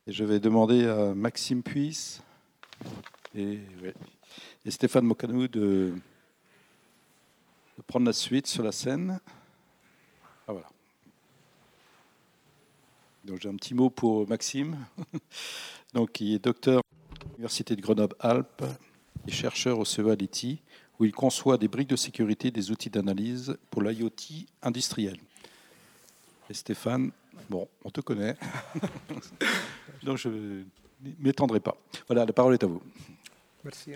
Et je vais demander à Maxime Puisse et Stéphane Mocanou de prendre la suite sur la scène. Ah, voilà. Donc j'ai un petit mot pour Maxime, donc, qui est docteur à l'Université de Grenoble-Alpes et chercheur au CEA Liti, où il conçoit des briques de sécurité, des outils d'analyse pour l'IoT industriel. Et Stéphane, bon, on te connaît, donc je ne m'étendrai pas. Voilà, la parole est à vous. Merci.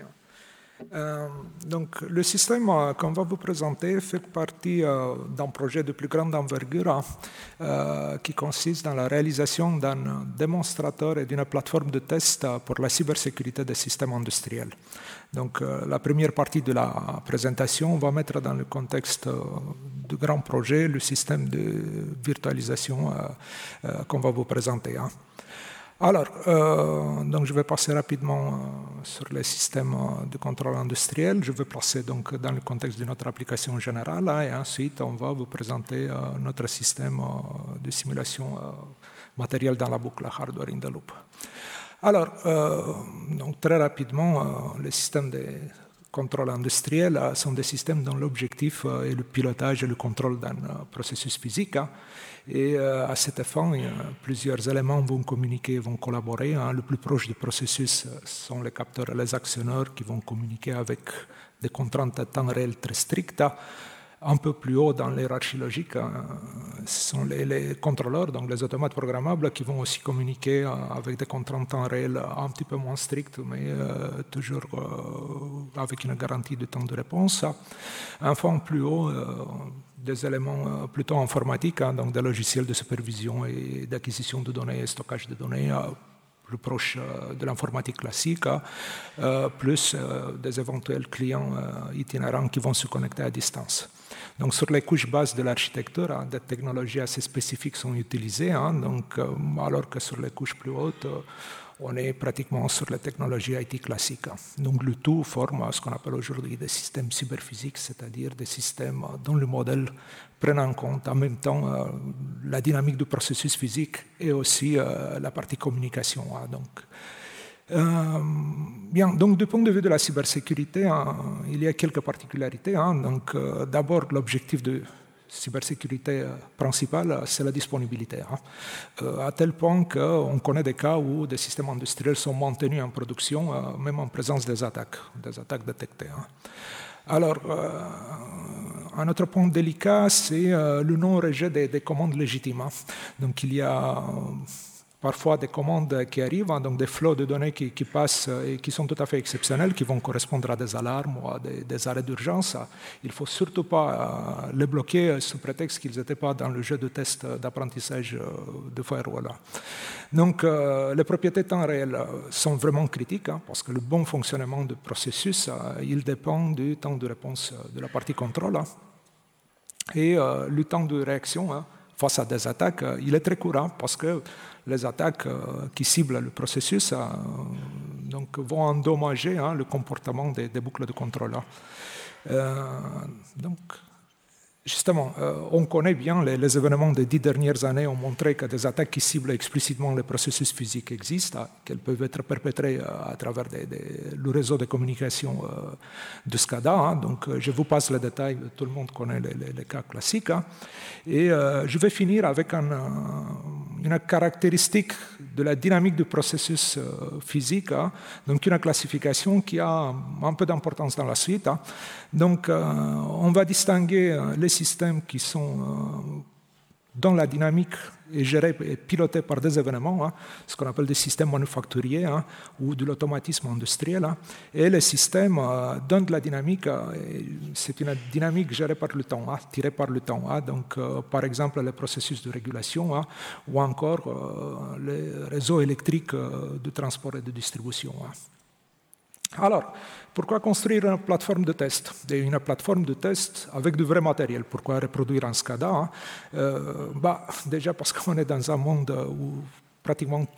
Donc, le système qu'on va vous présenter fait partie d'un projet de plus grande envergure qui consiste dans la réalisation d'un démonstrateur et d'une plateforme de test pour la cybersécurité des systèmes industriels. Donc, la première partie de la présentation va mettre dans le contexte du grand projet le système de virtualisation qu'on va vous présenter. Alors, donc je vais passer rapidement sur les systèmes de contrôle industriel. Je vais passer donc dans le contexte de notre application générale et ensuite on va vous présenter notre système de simulation matérielle dans la boucle, hardware in the loop. Alors, donc très rapidement, les systèmes de contrôle industriel sont des systèmes dont l'objectif est le pilotage et le contrôle d'un processus physique. Et à cette fin, plusieurs éléments vont communiquer, vont collaborer. Le plus proche du processus sont les capteurs et les actionneurs qui vont communiquer avec des contraintes à temps réel très strictes. Un peu plus haut dans l'hiérarchie logique, ce sont les contrôleurs, donc les automates programmables, qui vont aussi communiquer avec des contraintes en temps réel un petit peu moins strictes, mais toujours avec une garantie de temps de réponse. Enfin, plus haut, des éléments plutôt informatiques, donc des logiciels de supervision et d'acquisition de données et stockage de données, plus proche de l'informatique classique, plus des éventuels clients itinérants qui vont se connecter à distance. Donc, sur les couches basses de l'architecture, des technologies assez spécifiques sont utilisées, donc, alors que sur les couches plus hautes, on est pratiquement sur les technologies IT classiques. Donc, le tout forme ce qu'on appelle aujourd'hui des systèmes cyberphysiques, c'est-à-dire des systèmes dont le modèle prend en compte en même temps la dynamique du processus physique et aussi la partie communication. Bien, donc du point de vue de la cybersécurité, il y a quelques particularités. Donc, d'abord, l'objectif de cybersécurité principale, c'est la disponibilité. À tel point qu'on connaît des cas où des systèmes industriels sont maintenus en production, même en présence des attaques détectées. Alors, un autre point délicat, c'est le non-rejet des commandes légitimes. Donc, il y a parfois des commandes qui arrivent, donc des flots de données qui passent et qui sont tout à fait exceptionnels, qui vont correspondre à des alarmes ou à des arrêts d'urgence. Il ne faut surtout pas les bloquer sous prétexte qu'ils n'étaient pas dans le jeu de test d'apprentissage de firewall. Donc, les propriétés temps réel sont vraiment critiques parce que le bon fonctionnement du processus, il dépend du temps de réponse de la partie contrôle. Et le temps de réaction face à des attaques, il est très courant parce que les attaques qui ciblent le processus donc, vont endommager le comportement des boucles de contrôle. Donc, justement, on connaît bien les événements des 10 dernières années ont montré que des attaques qui ciblent explicitement les processus physiques existent, qu'elles peuvent être perpétrées à travers le réseau de communication de SCADA. Donc, je vous passe les détails, tout le monde connaît les cas classiques. Et je vais finir avec une caractéristique de la dynamique du processus physique, donc une classification qui a un peu d'importance dans la suite. Donc, on va distinguer les systèmes qui sont dans la dynamique est géré et piloté par des événements, ce qu'on appelle des systèmes manufacturiers ou de l'automatisme industriel. Et les systèmes donnent de la dynamique, c'est une dynamique gérée par le temps, tirée par le temps. Donc, par exemple, les processus de régulation ou encore les réseaux électriques de transport et de distribution. Alors, pourquoi construire une plateforme de test? Une plateforme de test avec du vrai matériel. Pourquoi reproduire un SCADA? Déjà parce qu'on est dans un monde où pratiquement tout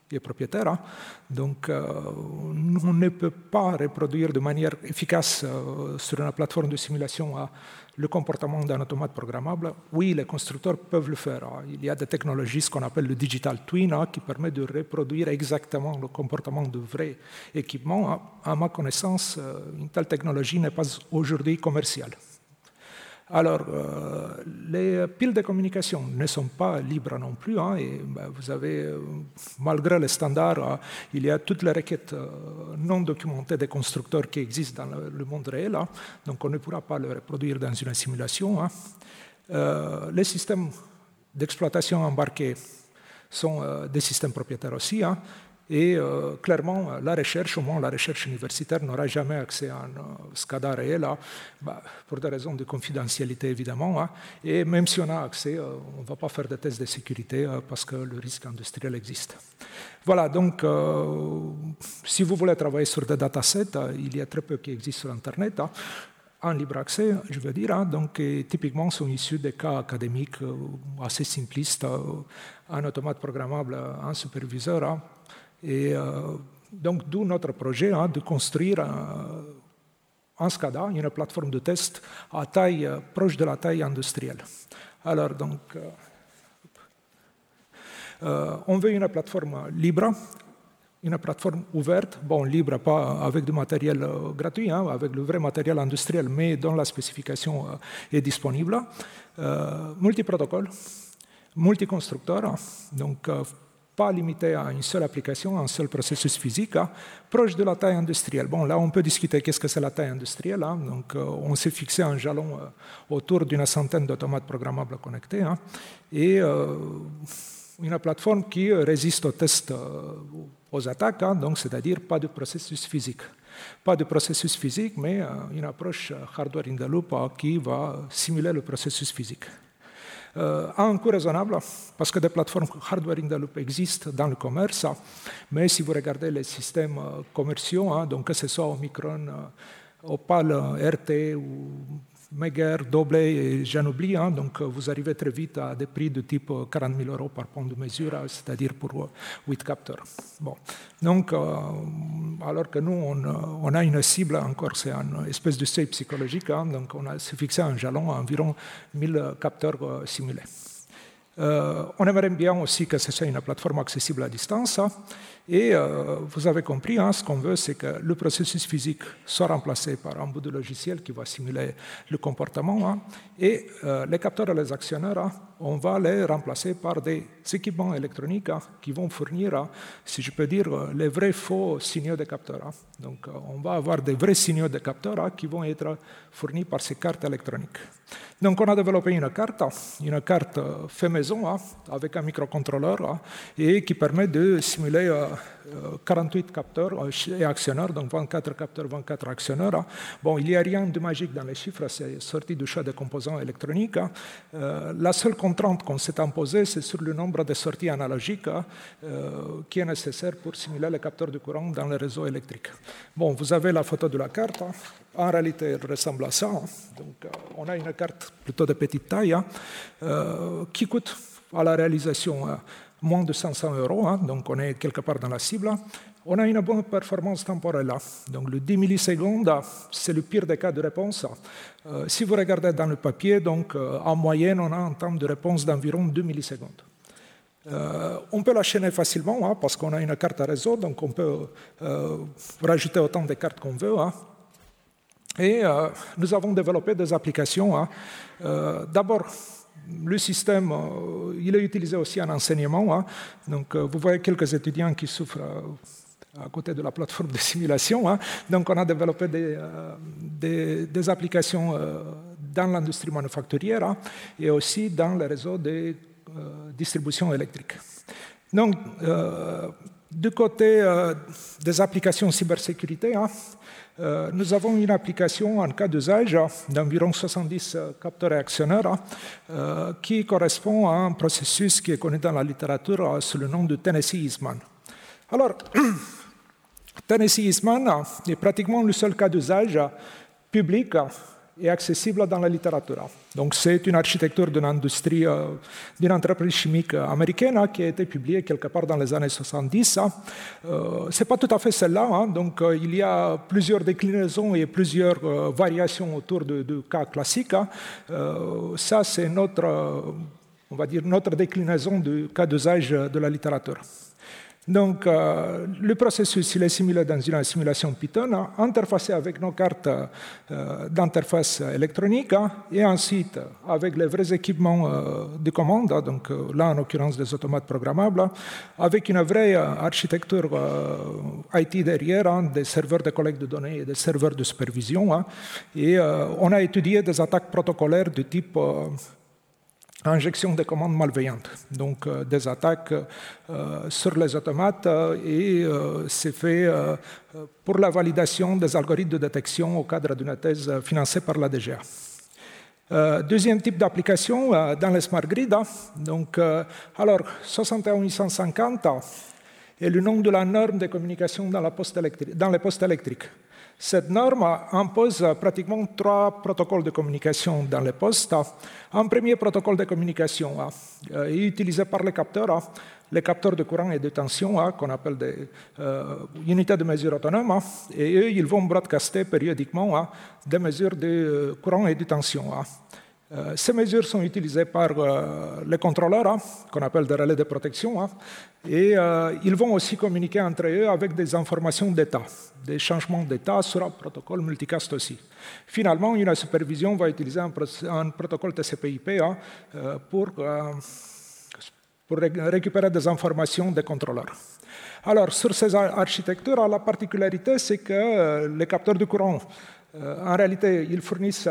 est propriétaire. Donc, on ne peut pas reproduire de manière efficace sur une plateforme de simulation le comportement d'un automate programmable. Oui, les constructeurs peuvent le faire. Il y a des technologies, ce qu'on appelle le digital twin, qui permet de reproduire exactement le comportement de vrais équipements. À ma connaissance, une telle technologie n'est pas aujourd'hui commerciale. Alors, les piles de communication ne sont pas libres non plus. Et vous avez, malgré les standards, il y a toutes les requêtes non documentées des constructeurs qui existent dans le monde réel. Donc, on ne pourra pas le reproduire dans une simulation. Les systèmes d'exploitation embarqués sont des systèmes propriétaires aussi. Et clairement, la recherche, au moins la recherche universitaire, n'aura jamais accès à un SCADA réel, pour des raisons de confidentialité évidemment. Et même si on a accès, on ne va pas faire des tests de sécurité parce que le risque industriel existe. Voilà, donc si vous voulez travailler sur des datasets, il y a très peu qui existent sur Internet. En libre accès, je veux dire, donc typiquement sont issus des cas académiques assez simplistes, un automate programmable, un superviseur. Et donc, d'où notre projet de construire un SCADA, une plateforme de test à taille proche de la taille industrielle. Alors, donc, on veut une plateforme libre, une plateforme ouverte, bon, libre, pas avec du matériel gratuit, avec le vrai matériel industriel, mais dont la spécification est disponible. Multiprotocole, multiconstructeur, donc pas limité à une seule application, un seul processus physique, proche de la taille industrielle. Bon, là, on peut discuter qu'est-ce que c'est la taille industrielle. Donc, on s'est fixé un jalon autour d'une centaine d'automates programmables connectés. Et une plateforme qui résiste aux tests, aux attaques, donc c'est-à-dire pas de processus physique. Pas de processus physique, mais une approche hardware in the loop qui va simuler le processus physique. À un coût raisonnable, parce que des plateformes hardware in the loop existent dans le commerce, mais si vous regardez les systèmes commerciaux, donc que ce soit Omicron, Opal, RT ou Megger, Doble et j'en oublie, donc vous arrivez très vite à des prix de type 40 000 € par point de mesure, c'est-à-dire pour 8 capteurs. Bon. Donc, alors que nous, on a une cible, encore c'est une espèce de seuil psychologique, donc on s'est fixé un jalon à environ 1000 capteurs simulés. On aimerait bien aussi que ce soit une plateforme accessible à distance. Et vous avez compris, ce qu'on veut, c'est que le processus physique soit remplacé par un bout de logiciel qui va simuler le comportement. Et les capteurs et les actionneurs, on va les remplacer par des équipements électroniques qui vont fournir, si je peux dire, les vrais faux signaux de capteurs. Donc, on va avoir des vrais signaux de capteurs qui vont être fournis par ces cartes électroniques. Donc, on a développé une carte fait maison avec un microcontrôleur et qui permet de simuler 48 capteurs et actionneurs, donc 24 capteurs, 24 actionneurs. Bon, il n'y a rien de magique dans les chiffres, c'est sorti du choix des composants électroniques. La seule contrainte qu'on s'est imposée, c'est sur le nombre de sorties analogiques qui est nécessaire pour simuler les capteurs de courant dans le réseau électrique. Bon, vous avez la photo de la carte. En réalité, elle ressemble à ça. Donc, on a une carte plutôt de petite taille qui coûte à la réalisation moins de 500 €, donc on est quelque part dans la cible. On a une bonne performance temporelle. Donc le 10 millisecondes, c'est le pire des cas de réponse. Si vous regardez dans le papier, donc en moyenne, on a un temps de réponse d'environ 2 millisecondes. On peut l'enchaîner facilement parce qu'on a une carte à réseau, donc on peut rajouter autant de cartes qu'on veut. Et nous avons développé des applications. D'abord, le système, il est utilisé aussi en enseignement. Donc, vous voyez quelques étudiants qui souffrent à côté de la plateforme de simulation. Donc, on a développé des applications dans l'industrie manufacturière et aussi dans le réseau de distribution électrique. Donc, du côté des applications cybersécurité, nous avons une application en cas d'usage d'environ 70 capteurs et actionneurs qui correspond à un processus qui est connu dans la littérature sous le nom de Tennessee-Eastman. Alors, Tennessee-Eastman est pratiquement le seul cas d'usage public est accessible dans la littérature. Donc c'est une architecture d'une industrie, d'une entreprise chimique américaine qui a été publiée quelque part dans les années 70. C'est pas tout à fait celle-là, donc il y a plusieurs déclinaisons et plusieurs variations autour du cas classique. Ça c'est on va dire notre déclinaison du cas d'usage de la littérature. Donc, le processus il est simulé dans une simulation Python, interfacé avec nos cartes d'interface électronique, et ensuite avec les vrais équipements de commande, donc là en l'occurrence des automates programmables, avec une vraie architecture IT derrière, des serveurs de collecte de données et des serveurs de supervision. Et on a étudié des attaques protocolaires de type injection de commandes malveillantes, donc des attaques sur les automates, et c'est fait pour la validation des algorithmes de détection au cadre d'une thèse financée par la DGA. Deuxième type d'application dans les smart grids. Donc, alors 61850 est le nom de la norme de communication dans les postes électriques. Cette norme impose pratiquement 3 protocoles de communication dans les postes. Un premier protocole de communication est utilisé par les capteurs de courant et de tension, qu'on appelle des unités de mesure autonomes, et eux, ils vont broadcaster périodiquement des mesures de courant et de tension. Ces mesures sont utilisées par les contrôleurs, qu'on appelle des relais de protection, et ils vont aussi communiquer entre eux avec des informations d'état, des changements d'état sur un protocole multicast aussi. Finalement, une supervision va utiliser un protocole TCP/IP pour récupérer des informations des contrôleurs. Alors, sur ces architectures, la particularité, c'est que les capteurs de courant, en réalité, ils fournissent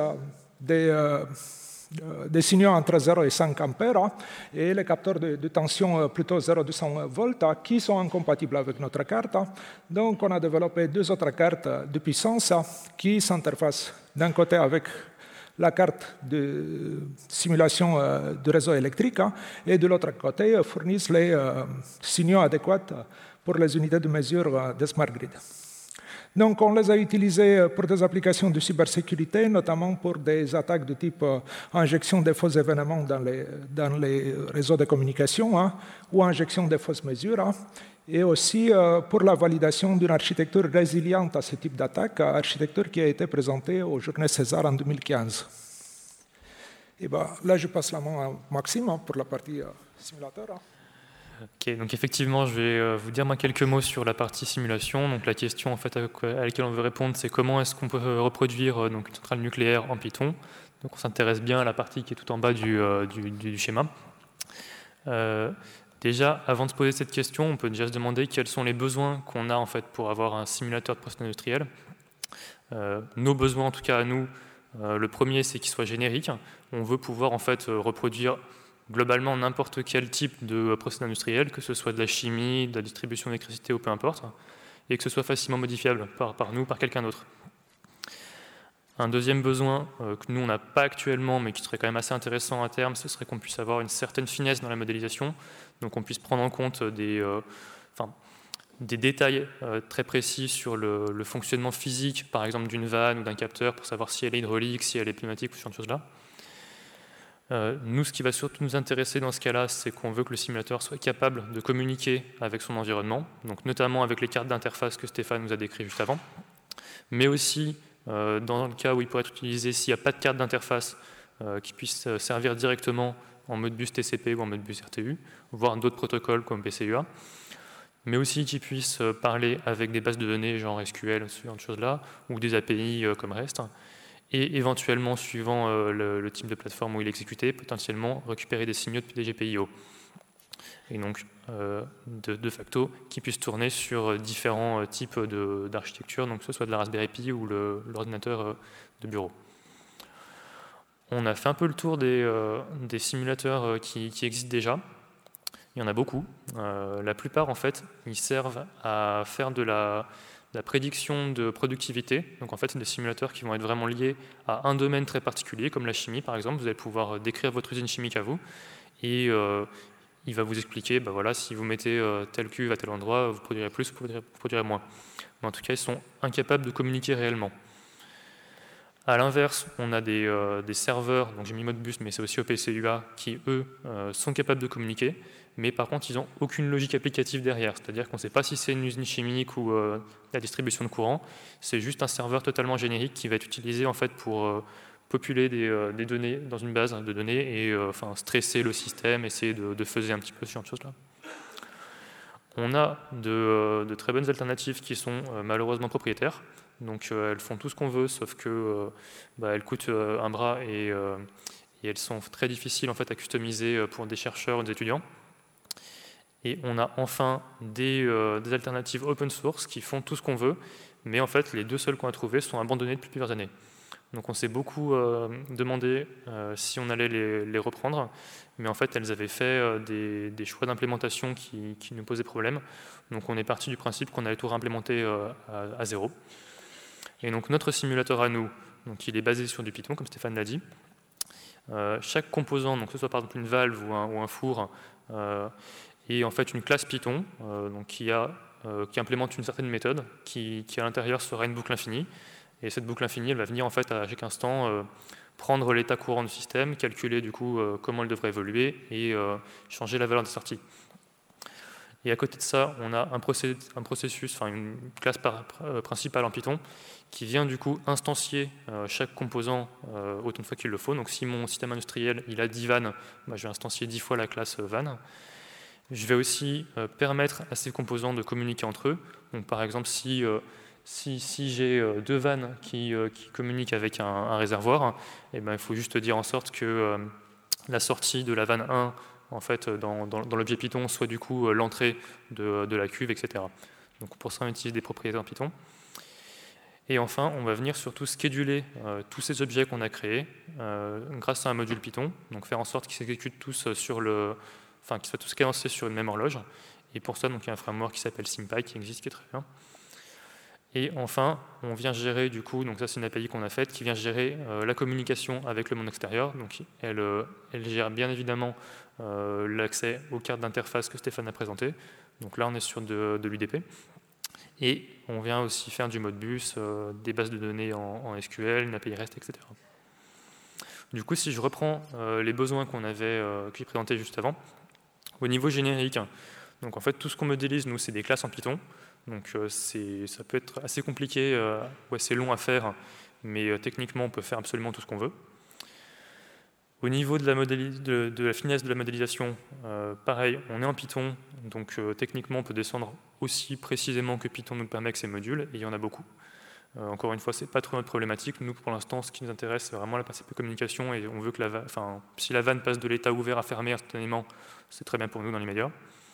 des signaux entre 0 et 5 ampères, et les capteurs de tension plutôt 0,200 volts qui sont incompatibles avec notre carte. Donc on a développé 2 autres cartes de puissance qui s'interfacent d'un côté avec la carte de simulation du réseau électrique et de l'autre côté fournissent les signaux adéquats pour les unités de mesure des smart grids. Donc, on les a utilisés pour des applications de cybersécurité, notamment pour des attaques de type injection de faux événements dans les réseaux de communication ou injection de fausses mesures, et aussi pour la validation d'une architecture résiliente à ce type d'attaque, architecture qui a été présentée aux Journées César en 2015. Et là, je passe la main à Maxime pour la partie simulateur. Ok, donc effectivement, je vais vous dire quelques mots sur la partie simulation. Donc la question en fait, à laquelle on veut répondre, c'est comment est-ce qu'on peut reproduire une centrale nucléaire en Python. Donc on s'intéresse bien à la partie qui est tout en bas du schéma. Déjà, avant de se poser cette question, on peut déjà se demander quels sont les besoins qu'on a en fait pour avoir un simulateur de process industriel. Nos besoins, en tout cas à nous, le premier, c'est qu'il soit générique. On veut pouvoir en fait reproduire globalement n'importe quel type de procédé industriel, que ce soit de la chimie, de la distribution d'électricité ou peu importe, et que ce soit facilement modifiable par nous, par quelqu'un d'autre. Un deuxième besoin que nous on n'a pas actuellement, mais qui serait quand même assez intéressant à terme, ce serait qu'on puisse avoir une certaine finesse dans la modélisation, donc qu'on puisse prendre en compte des détails très précis sur le fonctionnement physique, par exemple d'une vanne ou d'un capteur, pour savoir si elle est hydraulique, si elle est pneumatique ou ce genre de choses-là. Nous, ce qui va surtout nous intéresser dans ce cas-là, c'est qu'on veut que le simulateur soit capable de communiquer avec son environnement, donc notamment avec les cartes d'interface que Stéphane nous a décrites juste avant, mais aussi dans le cas où il pourrait être utilisé s'il n'y a pas de carte d'interface qui puisse servir directement en mode bus TCP ou en mode bus RTU, voire d'autres protocoles comme PCUA, mais aussi qui puisse parler avec des bases de données genre SQL, ce genre de choses-là, ou des API comme REST, et éventuellement, suivant le type de plateforme où il est exécuté, potentiellement récupérer des signaux depuis des GPIO. Et donc, de facto, qui puissent tourner sur différents types d'architecture, donc que ce soit de la Raspberry Pi ou l'ordinateur de bureau. On a fait un peu le tour des simulateurs qui existent déjà. Il y en a beaucoup. La plupart, en fait, ils servent à faire de la prédiction de productivité. Donc en fait, c'est des simulateurs qui vont être vraiment liés à un domaine très particulier, comme la chimie par exemple. Vous allez pouvoir décrire votre usine chimique à vous, et il va vous expliquer, voilà, si vous mettez telle cuve à tel endroit, vous produirez plus, vous produirez moins. Mais en tout cas, ils sont incapables de communiquer réellement. À l'inverse, on a des serveurs, donc j'ai mis Modbus, mais c'est aussi OPC-UA, qui, eux, sont capables de communiquer, mais par contre, ils n'ont aucune logique applicative derrière. C'est-à-dire qu'on ne sait pas si c'est une usine chimique ou la distribution de courant. C'est juste un serveur totalement générique qui va être utilisé en fait, pour populer des données dans une base de données et stresser le système, essayer de faiser un petit peu ce genre de choses-là. On a de très bonnes alternatives qui sont malheureusement propriétaires. Donc elles font tout ce qu'on veut, sauf que elles coûtent un bras et elles sont très difficiles en fait, à customiser pour des chercheurs ou des étudiants. Et on a enfin des alternatives open source qui font tout ce qu'on veut, mais en fait les deux seules qu'on a trouvées sont abandonnées depuis plusieurs années. Donc on s'est beaucoup demandé si on allait les reprendre, mais en fait elles avaient fait des choix d'implémentation qui nous posaient problème. Donc on est parti du principe qu'on allait tout réimplémenter à zéro. Et donc notre simulateur à nous, donc il est basé sur du Python, comme Stéphane l'a dit. Chaque composant, donc que ce soit par exemple une valve ou un four, est en fait une classe Python donc qui implémente une certaine méthode qui à l'intérieur sera une boucle infinie. Et cette boucle infinie, elle va venir en fait à chaque instant prendre l'état courant du système, calculer du coup comment elle devrait évoluer et changer la valeur de sortie. Et à côté de ça, on a un processus, une classe principale en Python qui vient du coup instancier chaque composant autant de fois qu'il le faut. Donc si mon système industriel il a 10 vannes, je vais instancier 10 fois la classe vanne. Je vais aussi permettre à ces composants de communiquer entre eux. Donc par exemple, si j'ai deux vannes qui communiquent avec un réservoir, il faut juste dire en sorte que la sortie de la vanne 1 en fait, dans l'objet Python soit du coup l'entrée de la cuve, etc. Donc pour ça, on utilise des propriétaires Python. Et enfin, on va venir surtout scheduler tous ces objets qu'on a créés grâce à un module Python, donc faire en sorte qu'ils s'exécutent tous qu'ils soient tous cadencés sur une même horloge. Et pour ça, donc, il y a un framework qui s'appelle SymPy qui existe, qui est très bien. Et enfin, on vient gérer du coup, donc ça c'est une API qu'on a faite, qui vient gérer la communication avec le monde extérieur. Donc elle gère bien évidemment l'accès aux cartes d'interface que Stéphane a présentées. Donc là on est sur de l'UDP. Et on vient aussi faire du Modbus, des bases de données en SQL, une API REST, etc. Du coup, si je reprends les besoins que j'ai présentés juste avant, au niveau générique, donc en fait tout ce qu'on modélise, nous, c'est des classes en Python. Donc ça peut être assez compliqué ou assez long à faire, mais techniquement on peut faire absolument tout ce qu'on veut. Au niveau de la finesse de la modélisation, pareil, on est en Python, donc techniquement on peut descendre aussi précisément que Python nous permet avec ses modules, et il y en a beaucoup. Encore une fois, ce n'est pas trop notre problématique. Nous, pour l'instant, ce qui nous intéresse, c'est vraiment la partie de communication, et on veut que si la vanne passe de l'état ouvert à fermé instantanément, c'est très bien pour nous dans l'immédiat.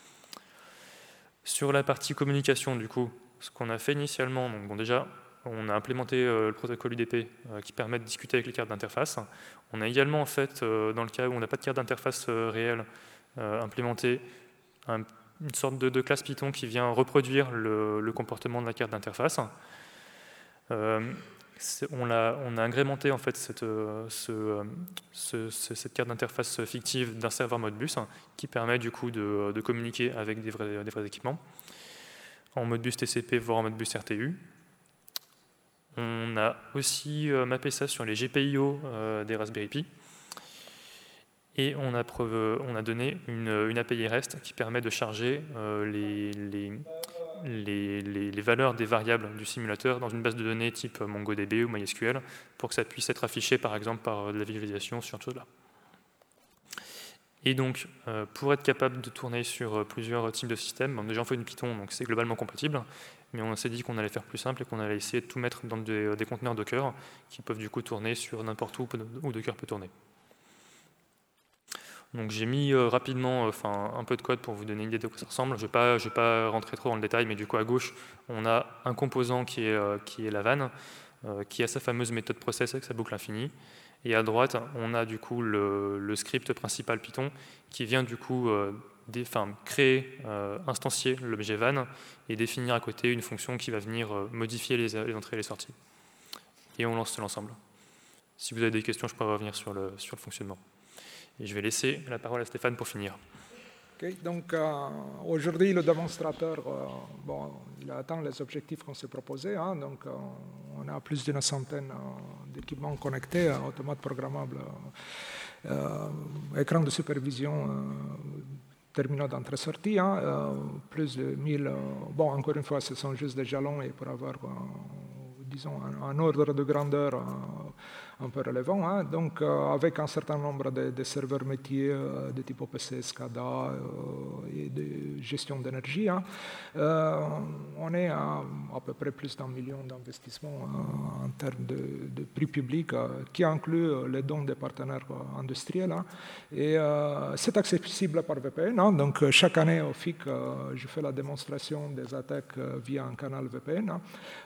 Sur la partie communication, du coup, ce qu'on a fait initialement, donc déjà, on a implémenté le protocole UDP qui permet de discuter avec les cartes d'interface. On a également, en fait, dans le cas où on n'a pas de carte d'interface réelle, implémenté une sorte de classe Python qui vient reproduire le comportement de la carte d'interface. On a agrémenté en fait cette carte d'interface fictive d'un serveur Modbus qui permet du coup de communiquer avec des vrais équipements en Modbus TCP voire en Modbus RTU. On a aussi mappé ça sur les GPIO des Raspberry Pi et on a donné une API REST qui permet de charger les valeurs des variables du simulateur dans une base de données type MongoDB ou MySQL pour que ça puisse être affiché par exemple par de la visualisation sur ce là. Et donc pour être capable de tourner sur plusieurs types de systèmes, déjà on fait une Python donc c'est globalement compatible, mais on s'est dit qu'on allait faire plus simple et qu'on allait essayer de tout mettre dans des conteneurs Docker qui peuvent du coup tourner sur n'importe où Docker peut tourner. Donc j'ai mis rapidement un peu de code pour vous donner une idée de quoi ça ressemble. Je ne vais pas rentrer trop dans le détail, mais du coup à gauche, on a un composant qui est la vanne, qui a sa fameuse méthode process avec sa boucle infinie. Et à droite, on a du coup le script principal Python qui vient du coup créer, instancier l'objet van et définir à côté une fonction qui va venir modifier les entrées et les sorties. Et on lance l'ensemble. Si vous avez des questions, je pourrais revenir sur le fonctionnement. Et je vais laisser la parole à Stéphane pour finir. Okay, donc aujourd'hui, le démonstrateur, il a atteint les objectifs qu'on s'est proposés. Hein, donc on a plus d'une centaine d'équipements connectés, automates programmables, écran de supervision, terminaux d'entrée-sortie, hein, plus de 1000. Encore une fois, ce sont juste des jalons et pour avoir, disons, un ordre de grandeur un peu relevant, hein, donc avec un certain nombre de serveurs métiers de type OPC, SCADA et de gestion d'énergie. Hein. On est à peu près plus d'1 million d'investissements en termes de prix public qui inclut les dons des partenaires industriels. Hein. Et c'est accessible par VPN. Hein, donc chaque année au FIC, je fais la démonstration des attaques via un canal VPN. Hein.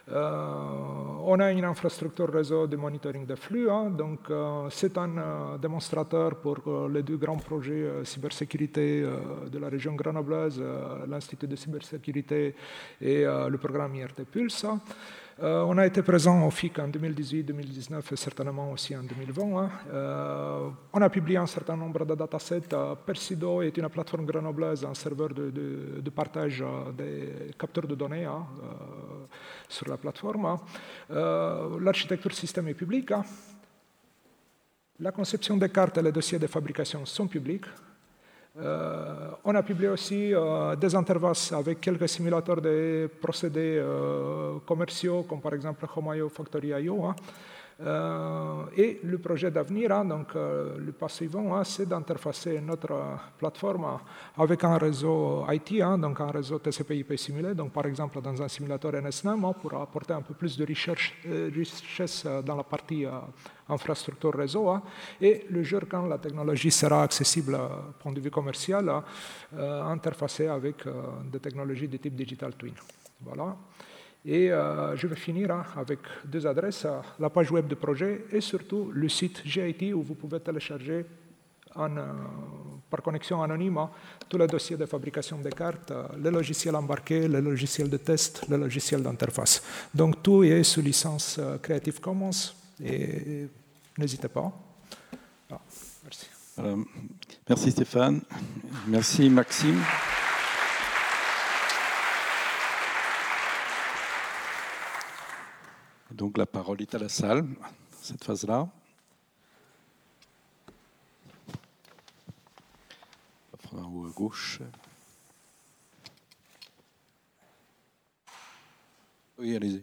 On a une infrastructure réseau de monitoring de flux. Hein, donc, c'est un démonstrateur pour les deux grands projets cybersécurité de la région grenobloise, l'Institut de cybersécurité et le programme IRT Pulse. On a été présent au FIC en 2018, 2019 et certainement aussi en 2020. Hein. On a publié un certain nombre de datasets. Persido est une plateforme grenobloise, un serveur de partage des capteurs de données hein, sur la plateforme. Hein. L'architecture système est publique. Hein. La conception des cartes et les dossiers de fabrication sont publics. On a publié aussi des interfaces avec quelques simulateurs de procédés commerciaux, comme par exemple Home.io, Factory.io. Hein. Et le projet d'avenir, hein, donc le pas suivant, hein, c'est d'interfacer notre plateforme avec un réseau IT, hein, donc un réseau TCP/IP simulé, donc par exemple dans un simulateur NSNAM, hein, pour apporter un peu plus de richesse dans la partie infrastructure réseau. Hein, et le jour quand la technologie sera accessible point de vue commercial, interfacée avec des technologies de type Digital Twin. Voilà. Et je vais finir avec deux adresses, la page web du projet et surtout le site GIT où vous pouvez télécharger par connexion anonyme tous les dossiers de fabrication des cartes, les logiciels embarqués, les logiciels de test, les logiciels d'interface. Donc tout est sous licence Creative Commons et n'hésitez pas. Ah, merci. Merci Stéphane. Merci Maxime. Donc la parole est à la salle, cette phase-là. En haut à gauche. Oui, allez-y.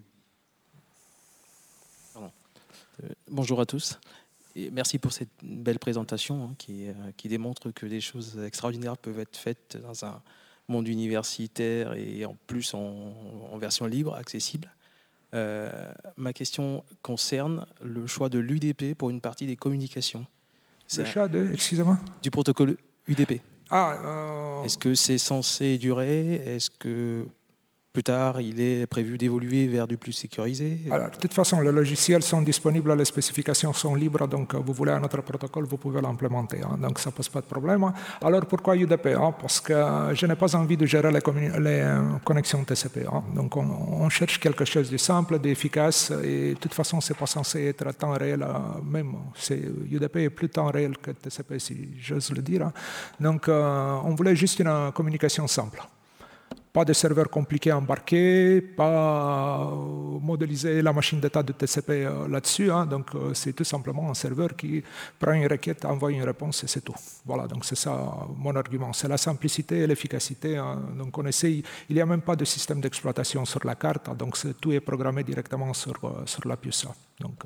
Bonjour à tous. Et merci pour cette belle présentation hein, qui démontre que des choses extraordinaires peuvent être faites dans un monde universitaire et en plus en version libre, accessible. Ma question concerne le choix de l'UDP pour une partie des communications. Le choix excusez-moi ? Du protocole UDP. Est-ce que c'est censé durer ? Est-ce que plus tard, il est prévu d'évoluer vers du plus sécurisé ? Alors, de toute façon, les logiciels sont disponibles, les spécifications sont libres, donc vous voulez un autre protocole, vous pouvez l'implémenter. Hein, donc ça ne pose pas de problème. Alors pourquoi UDP hein? Parce que je n'ai pas envie de gérer les connexions TCP. Hein, donc on cherche quelque chose de simple, d'efficace, et de toute façon, ce n'est pas censé être à temps réel. Même UDP est plus temps réel que TCP, si j'ose le dire. Hein. Donc on voulait juste une communication simple. Pas de serveurs compliqués embarqués, pas modéliser la machine d'état de TCP là-dessus. Hein, donc, c'est tout simplement un serveur qui prend une requête, envoie une réponse et c'est tout. Voilà, donc c'est ça mon argument. C'est la simplicité et l'efficacité. Hein, donc, on essaye. Il n'y a même pas de système d'exploitation sur la carte. Hein, donc, tout est programmé directement sur la puce. Donc,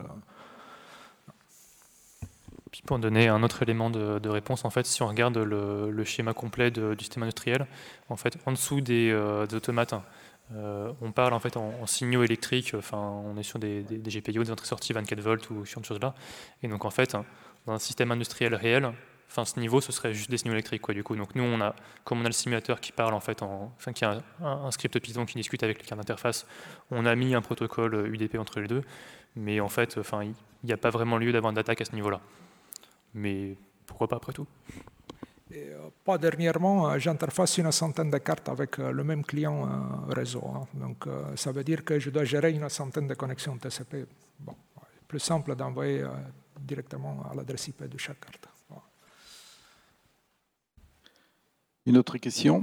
Puis pour donner un autre élément de réponse, en fait, si on regarde le schéma complet du système industriel, en fait, en dessous des automates, on parle en fait en signaux électriques. Enfin, on est sur des GPIO, des entrées-sorties 24 volts ou sur de choses là. Et donc en fait, dans un système industriel réel, enfin ce niveau, ce serait juste des signaux électriques, quoi. Du coup, donc nous, comme on a le simulateur qui parle en fait, qui a un script Python qui discute avec les cartes d'interface, on a mis un protocole UDP entre les deux. Mais en fait, enfin, il n'y a pas vraiment lieu d'avoir d'attaque à ce niveau-là. Mais pourquoi pas après tout ? Et, pas dernièrement, j'interface une centaine de cartes avec le même client réseau. Hein. Donc ça veut dire que je dois gérer une centaine de connexions TCP. Bon, plus simple d'envoyer directement à l'adresse IP de chaque carte. Bon. Une autre question?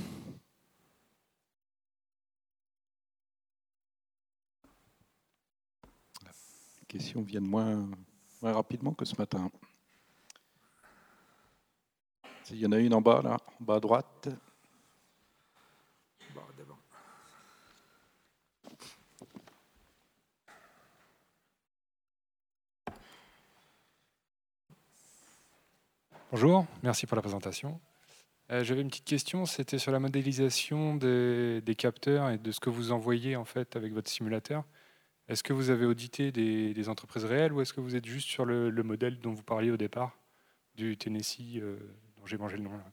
Les questions viennent moins rapidement que ce matin. Il y en a une en bas, là, en bas à droite. Bonjour, merci pour la présentation. J'avais une petite question, c'était sur la modélisation des capteurs et de ce que vous envoyez en fait avec votre simulateur. Est-ce que vous avez audité des entreprises réelles ou est-ce que vous êtes juste sur le modèle dont vous parliez au départ, du Tennessee, dont j'ai mangé le nom là?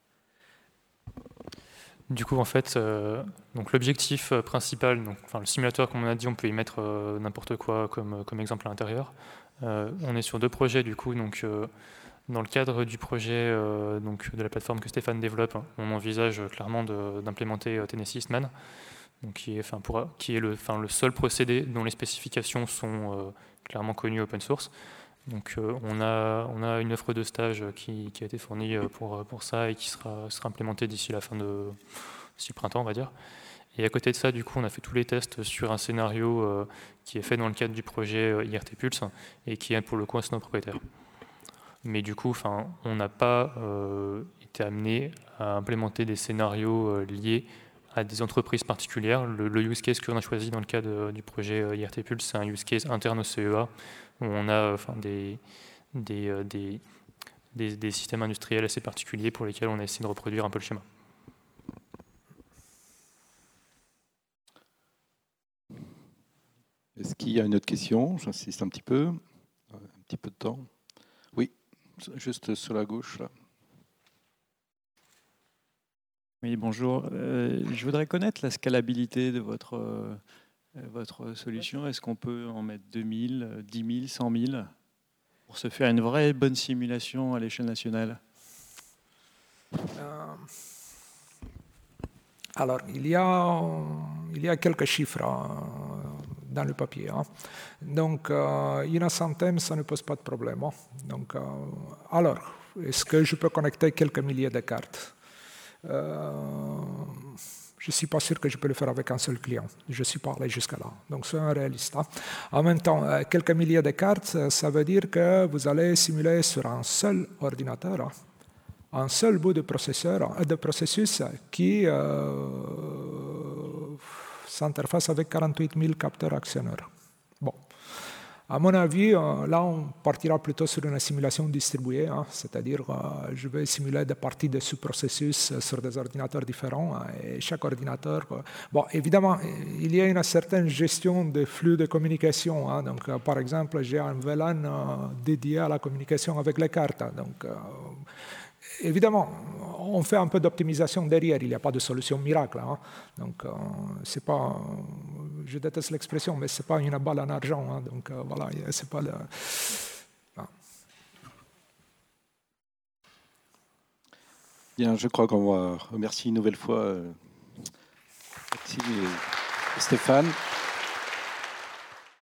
Du coup, en fait, donc l'objectif principal, donc, enfin, le simulateur, comme on a dit, on peut y mettre n'importe quoi comme exemple à l'intérieur. On est sur 2 projets, du coup, donc dans le cadre du projet donc, de la plateforme que Stéphane développe, on envisage clairement d'implémenter Tennessee Eastman, donc, qui est le seul procédé dont les spécifications sont clairement connues open source. Donc on a une offre de stage qui a été fournie pour ça et qui sera implémentée d'ici le printemps, on va dire. Et à côté de ça, du coup, on a fait tous les tests sur un scénario qui est fait dans le cadre du projet IRT Pulse et qui est pour le coup un scénario propriétaire. Mais du coup, on n'a pas été amené à implémenter des scénarios liés à des entreprises particulières. Le use case qu'on a choisi dans le cadre du projet IRT Pulse, c'est un use case interne au CEA, où on a des systèmes industriels assez particuliers pour lesquels on a essayé de reproduire un peu le schéma. Est-ce qu'il y a une autre question? J'insiste un petit peu de temps. Oui, juste sur la gauche, là. Oui, bonjour. Je voudrais connaître la scalabilité de votre solution. Est-ce qu'on peut en mettre 2000, 10 000, 100 000 pour se faire une vraie bonne simulation à l'échelle nationale? Alors, il y a quelques chiffres dans le papier. Donc, une centaine, ça ne pose pas de problème. Donc, alors, est-ce que je peux connecter quelques milliers de cartes? Je ne suis pas sûr que je peux le faire avec un seul client. Je ne suis pas allé jusqu'à là. Donc, c'est un réaliste. En même temps, quelques milliers de cartes, ça veut dire que vous allez simuler sur un seul ordinateur un seul bout de processus qui s'interface avec 48 000 capteurs actionneurs. Bon. À mon avis, là, on partira plutôt sur une simulation distribuée, c'est-à-dire je vais simuler des parties de ce processus sur des ordinateurs différents, et chaque ordinateur... Bon, évidemment, il y a une certaine gestion des flux de communication. Donc, par exemple, j'ai un VLAN dédié à la communication avec les cartes. Donc, évidemment, on fait un peu d'optimisation derrière, il n'y a pas de solution miracle. Donc, c'est pas, je déteste l'expression, mais ce n'est pas une balle en argent. Donc, voilà, c'est pas le... Bien, je crois qu'on va remercier une nouvelle fois Maxime et Stéphane.